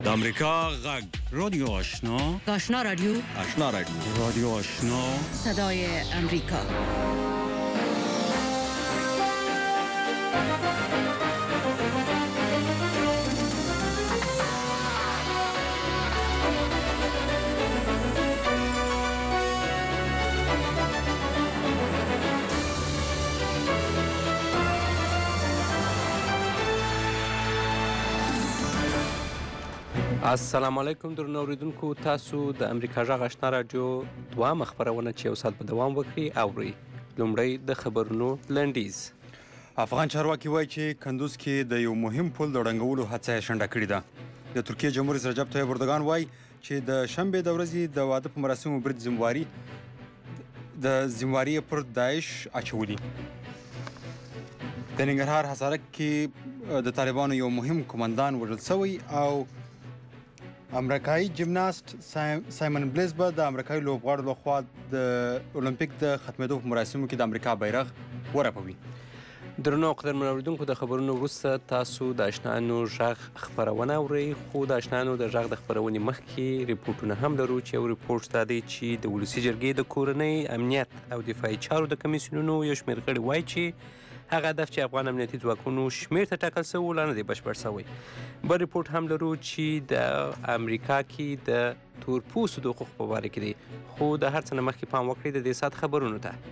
د امریکا غږ رادیو آشنا آشنا رادیو رادیو آشنا صدای امریکا. السلام علیکم درنو اوریدونکو، تاسو د امریکا غږ آشنا رادیو دوامه خپرونه چې یو ساعت په دوام وکړي اورئ. لومړی د خبرونو لنډیز. افغان چارواکي وایي چې کندوز کې د یو مهم پل د ړنګولو هڅه یې شنډه کړې ده. د ترکیې جمهور رئیس رجب طیب اردوغان وایي چې د شنبې د ورځې د واده په مراسمو برید ذمواري پر داعش اچولي. د ننګرهار حصارک کې د طالبانو یو مهم کمانډان وژل شوی او امریکایي جمناست سایمن بلیز به د امریکایي لوبغاړو لخوا د اولمپیک د ختمېدو په مراسمو کې د امریکا بیرغ ورپوي. درنو قدرمن اوریدونکو، د خبرونو وروسته تاسو د اشنایانو غږ خپرونه اورئ، خو د اشنایانو د غږ د خپرونې مخکې ریپورټونه هم لرو چې یو ریپورټ دا دی چې د ولسي جرګې د کورنۍ امنیت او دفاعي چارو د کمیسیونونو یو شمېر غړي وایي چې هغه هدف چې افغان امنیتي ځواکونو شمېر ته ټاکل شوی لا نه دی بشپړ شوی. بل ریپورټ هم لرو چې د امریکا کې د تورپوستو د حقوقو په باره کې دی، خو د هر څه نه مخکې پام وکړئ د دې ساعت خبرونو ته.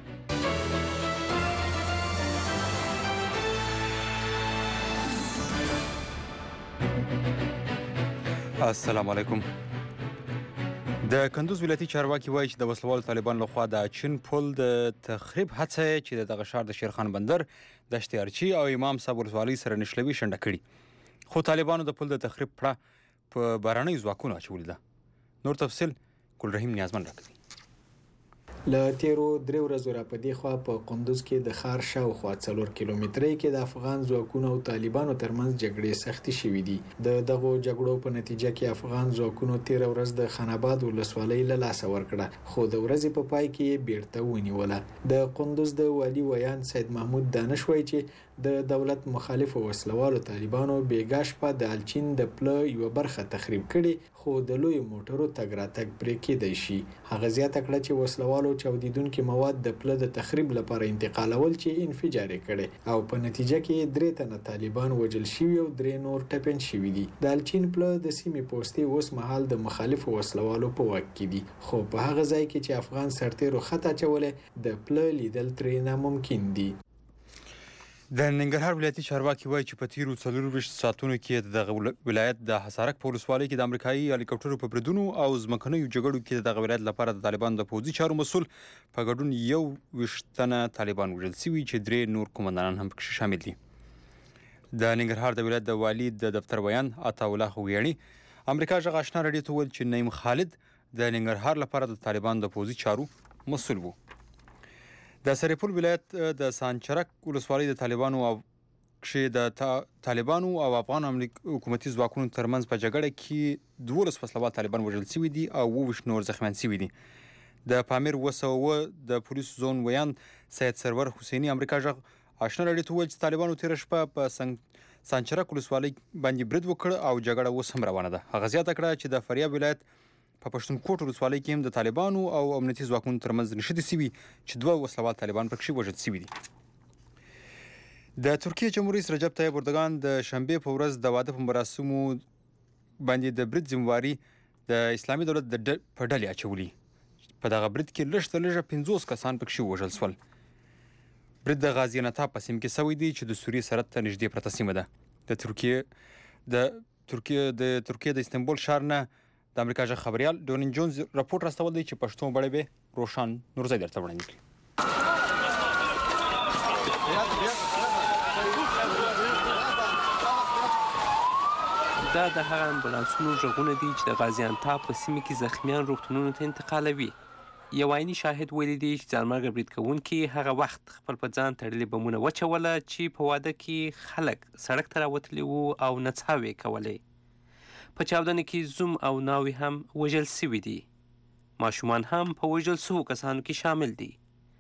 السلام علیکم. د کندوز ولایتي چارواکي وایي چې د وسلوالو طالبانو لخوا د اچین پل د تخریب هڅه چې د دغه ښار د شیرخان بندر، دشت ارچي او امام صاحب ولسوالۍ سره نښلوي شنډه کړي، خو طالبانو د پل د تخریب پړه په بهرنیو ځواکونو اچولې ده. نور تفصیل ګلرحیم نیازمن راکوي. له تیرو 3 ورځو را په دې خوا په قندوز کې د ښار شاوخوا 4 کیلومترۍ کې د افغان ځواکونو او طالبانو ترمنځ جګړې سختې شوې دي. د دغو جګړو په نتیجه کې افغان ځواکونو 13 ورځ د خاناباد ولسوالۍ له لاسه ورکړه، خو د ورځې په پای کې یې بیرته ونیوله. د قندوز د والي ویان سید محمود دانش وایي چې د دولت مخالفو وسلوالو طالبانو بیګا شپه د الچین د پله یوه برخه تخریب کړي، خو د لویو موټرو تګ راتګ پرې کېدی شي. هغه زیاته کړه چې وسلوالو چاودیدونکي مواد د پله د تخریب لپاره انتقالول چې انفجار یې کړي، او په نتیجه کې 3 تنه طالبان وژل شوي او 3 نور ټپیان شوي دي. د الچین پله د سیمې پوستې اوس مهال د مخالفو وسلوالو په واک کې دي، خو په هغه ځای کې چې افغان سرتیرو خط اچولی د پله لیدل ترې ناممکن دي. د ننګرهار ولایتي چارواکي وایي چې په تیرو 24 ساعتونو کې دغه ولایت د حصارک په ولسوالۍ کې د امریکایي هلیکاپټرو په بریدونو او ځمکنیو جګړو کې دغه ولایت لپاره د طالبانو د پوځي چارو مسؤل په ګډون 21 تنه طالبان وژل شوي چې 3 نور قومندانان هم پکې شامل دي. د ننګرهار د ولایت د والي د دفتر بیان عطاالله خوګیاڼي امریکا غږ آشنا رادیو ته وویل چې نعیم خالد د ننګرهار لپاره د طالبانو د پوځي چارو مسؤل و. د سرپل ولایت د سانچرک ولسوالۍ د طالبانو او افغان حکومتي ځواکونو ترمنځ په جګړه کې 12 وسلوال طالبان وژل شوي دي او 22 نور زخمیان شوي دي. د پامیر 200 د پولیسو زون ویان سید سرور حسیني امریکا غږ آشنا رادیو ته وویل چې طالبانو تېره شپه په سانچرک ولسوالۍ باندې برید وکړ او جګړه اوس هم روانه ده. هغه زیاته کړه چې د فاریاب ولایت په پښتونخوا ولسوالۍ کې هم د طالبانو او امنیتي ځواکونو ترمنځ نښتې شوي چې 2 وسلوال طالبان پکې وژل شوي دي. د ترکیې جمهور رئیس رجب طیب اردوغان د شنبې په ورځ د واده په مراسمو باندې د برید ذمواري د اسلامي دولت په ډلې اچولي. په دغه برید کې لږ تر لږه 50 کسان پکې وژل شول. برید د غازیانتاب په سیمه کې شوی دی چې د سوریې سرحد ته نږدې پرته سیمه ده. د ترکیې د استنبول ښار نه د امریکا غږ خبریال ډونین جونز راپورټ راستول دی چې پښتو بڼه به روشن نورزی درته وړاندې کړي. دا د هغه امبولانسونو غږونه دي چې د غازیانتاب په سیمه کې زخمیان روغتونونو ته انتقالوي. یو عیني شاهد ویلي دی چې ځانمرګه برید کوونکي هغه وخت خپل په ځان تړلې بمونه وچوله چې په واده کې خلک سړک ته راوتلي وو او نڅاوې کولې. په چاودنه کې زوم او ناوې هم وژل شوي دي. ماشومان هم په وژل شوو کسانو کې شامل دي.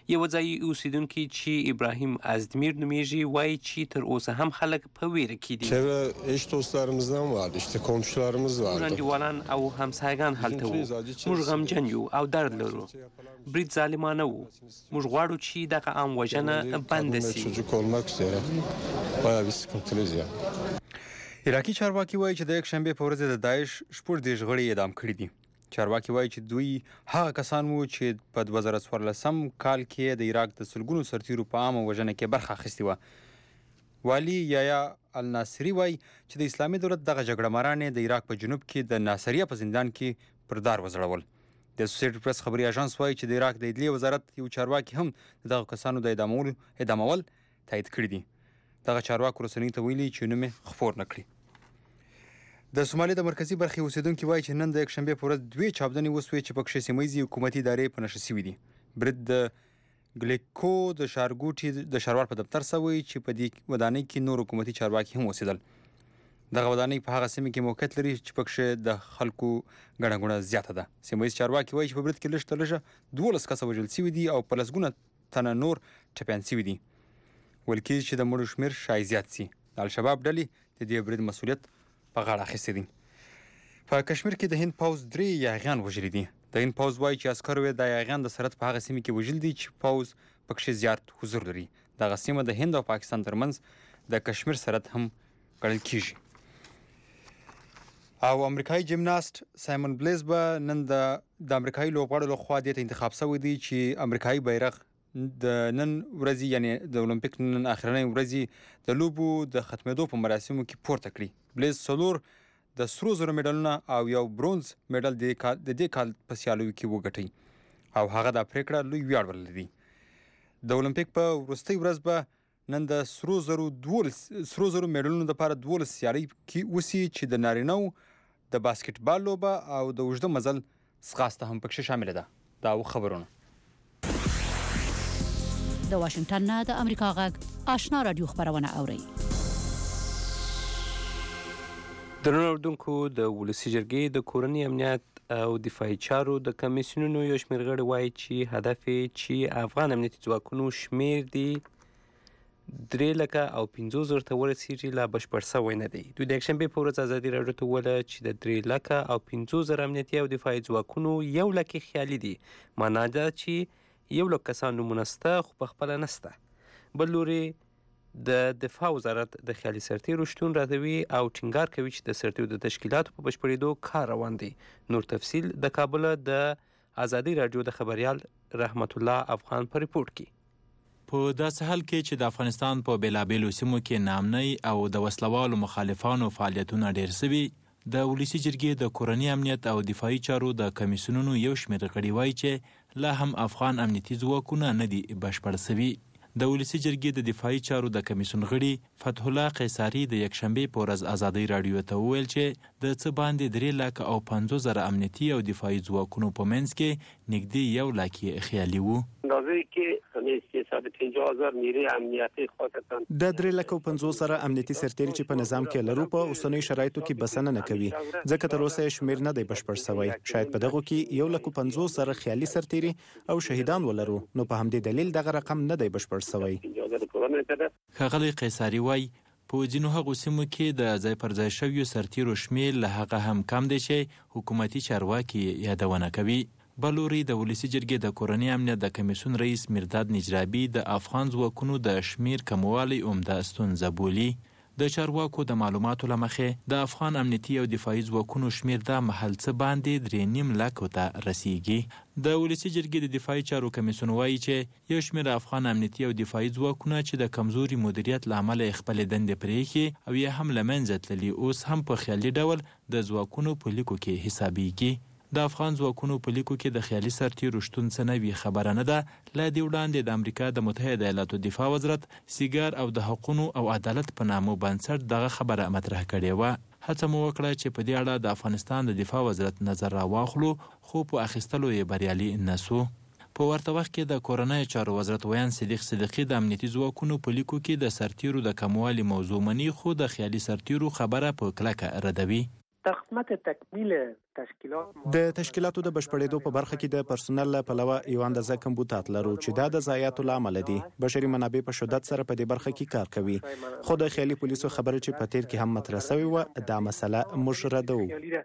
یو ځایي اوسیدونکي چې ابراهیم ازدمیر نومیږي وایي چې تر اوسه هم خلک په ویره کې دي. Çevre eş dostlarımızdan vardı, işte komşularımız vardı. ژوندیوالان او همسایگان هلته وو. موږ غمجن یو او درد لرو. برید ظالمانه وو. موږ غواړو چې دغه عام وژنه بنده Kadın ve سي. çocuk olmak üzere bayağı bir sıkıntılıyız yani. عراقي چارواکي وایي چې د یکشنبې په ورځ د داعش 14 غړي اعدام کړي دي. چارواکي وایي چې دوی هغه کسان وو چې په 2014 کال کې د عراق د سلګونو سرتیرو په عامه وژنه کې برخه اخیستې وه. والي یایا الناصري وایي چې د اسلامي دولت دغه جګړه ماران د عراق په جنوب کې د ناصریه په زندان کې پر دار وځړول. د اسوسییټډ پریس خبري اژانس وایي چې د عراق د عدلیې وزارت یو چارواکي هم دغه کسانو د اعدامول تایید کړي دي. دغه چارواکو رسنیو ته ویلي چې نوم یې خپور نه کړي. د سومالي د مرکزي برخې اوسیدونکي وایي چې نن د یکشنبې په ورځ 2 چاودنې وسوې چې پکښې سیمه ییزې حکومتي ادارې په نښه شوي دي. برید د ګلیکو د ښارګوټي د ښاروال په دفتر سوی چې په دې ودانۍ کې نور حکومتي چارواکي هم اوسېدل. دغه ودانۍ په هغه سیمه کې موقعیت لري چې پکښې د خلکو ګڼه ګوڼه زیاته ده. سیمه ییز چارواکي وایي چې په برید کې لږ تر لږه 12 کسه وژل شوي دي او په لسګونه تنه نور ټپیان شوي دي. ویل کېږي چې د مړو شمېر شاید زیات سي. د الشباب ډلې د دې برید مسؤلیت په غاړه اخیستی دي. په کشمیر کې د هند پوځ 3 یاغیان وژلي دي. د هند پوځ وایي چې عسکرو یې د یاغیان د سرحد په هغه سیمه کې وژلي دي چې پوځ پکښې زیات حضور لري. دغه سیمه د هند او پاکستان ترمنځ د کشمیر سرحد هم ګڼل کیږي. او امریکایي جمناست سایمن بلیز به نن د امریکایي لوبغاړو لخوا دې ته انتخاب شوی دی چې امریکایي بیرغ د نن ورځې یعنی د اولمپیک نن اخرنۍ ورځې د لوبو د ختمېدو په مراسمو کې پورته کړي. بلیز څلور د سرو زرو میډالونه او یو برونز میډال د دې کال په سیالیو کې وګټي او هغه دا پریکړه لوی ویاړ ولري. د اولمپیک په وروستۍ ورځ به نن د سرو زرو میډالونو لپاره 12 سیالۍ کې وسی چې د نارینهو د باسکټبال لوبه او د اوږده مزل ځغاسته هم پکښې شامله ده. دا خبرونه د واشنگټن نه د امریکا غږ آشنا رادیو خبرونه اوري. درنو اردوونکو د ولسي جرګې د کورني امنیت او دفاعي چارو د کمیسیونونو یو شمېر غړي وایي چې هدف یې چې افغان امنیتي ځواکونو شمېر دی 3,50,000 ته ورسیږي لا بشپړ سوی نه دی. دوی د یکشنبې په ورځ ازادي راډیو ته وویل چې د 3,50,000 امنیتي او دفاعي ځواکونو 1,00,000 خیالي دي. معنا ده چې 1,00,000 کسان نومونه شته خو پخپله نشته. بل لوري د دفاع وزارت د خیالي سرتیرو شتون راځوي او ټینګار کوي چې د سرتیرو د تشکیلاتو په بشپړېدو کار روان دی. نور تفصیل د کابل د ازادي راډیو د خبریال رحمت الله افغان په ریپورت کې. په داسې حال کې چې د افغانستان په بیلابیلو سیمو کې ناامنۍ او د وسلوالو مخالفانو فعالیتونه ډېر سوي، د ولسي جرګې د کورني امنیت او دفاعي چارو د کمیسیونونو یو شمېر غړي وایي چې لا هم افغان امنیتي ځواکونه نه دي بشپړ سوي. د ولسي جرګې د دفاعي چارو د کمیسیون غړي فتح الله قیصاري د یکشنبې په ورځ ازادي راډیو ته وویل چې د څه باندې 3,50,000 امنیتي او دفاعي ځواکونو په منځ کې نږدې 1,00,000 خیالي وو. د 3,50,000 امنیتي سرتیري چې په نظام کې لرو په اوسنیو شرایطو کې بسنه نه کوي، ځکه تر اوسه شمیر نه دی بشپړ شوی. شاید په دغه کې 1,50,000 خیالي سرتیري او شهیدان ولرو، نو په همدې دلیل دغه رقم نه دی بشپړ شوی. ښاغلی قیصاري وایي په ځینو هغو سیمو کې د ځای پر ځای شویو سرتیرو شمیر له هغه هم کم دی چې حکومتي چارواکي یادونه کوي. بلوري د ولسي جرګې د کورني امنیت د کمیسیون رئیس مرداد نجرابي د افغان ځواکونو د شمیر کموالی عمده ستونزه بولي. د چارواکو د معلوماتو له مخې د افغان امنیتي او دفاعي ځواکونو شمیر د محل څه باندې 3,50,000 ته رسیږي. د ولسي جرګې د دفاعي چارو کمیسیون وایي چې یو شمیر افغان امنیتي او دفاعي ځواکونه چې د کمزوري مدیریت له امله خپلې دندې پرېښي او یا هم له منځه تللي، اوس هم په خیالي ډول د ځواکونو په لیکو کې حسابیږي. د افغان ځواکونو په لیکو کې د خیالي سرتیرو شتون څه نوي خبره نه ده. له دې وړاندې د امریکا د متحده ایالاتو دفاع وزارت سیګار او د حقونو او عدالت په نامو بنسټ دغه خبره مطرح کړې وه. هڅه مو وکړه چې په دې اړه د افغانستان د دفاع وزارت نظر راواخلو، خو په اخیستلو یې بریالي نه سو. په ورته وخت کې د کورنۍ چارو وزارت ویان صدیق صدیقي د امنیتي ځواکونو په لیکو کې د سرتیرو د کموالي موضوع مني، خو د خیالي سرتیرو خبره په کلکه ردوي. قسمت تکمیل تشکیلات د تشکیلاتو د بشپړېدو په برخه کې د پرسونل له پلوه یو اندازه کمبودات لرو چې دا د ضایعاتو له امله دي. بشري منابع په شدت سره په دې برخه کې کار کوي. خو د خیالي پولیسو خبره چې په تیر کې هم مطرح شوې وه دا مسله موږ ردوو.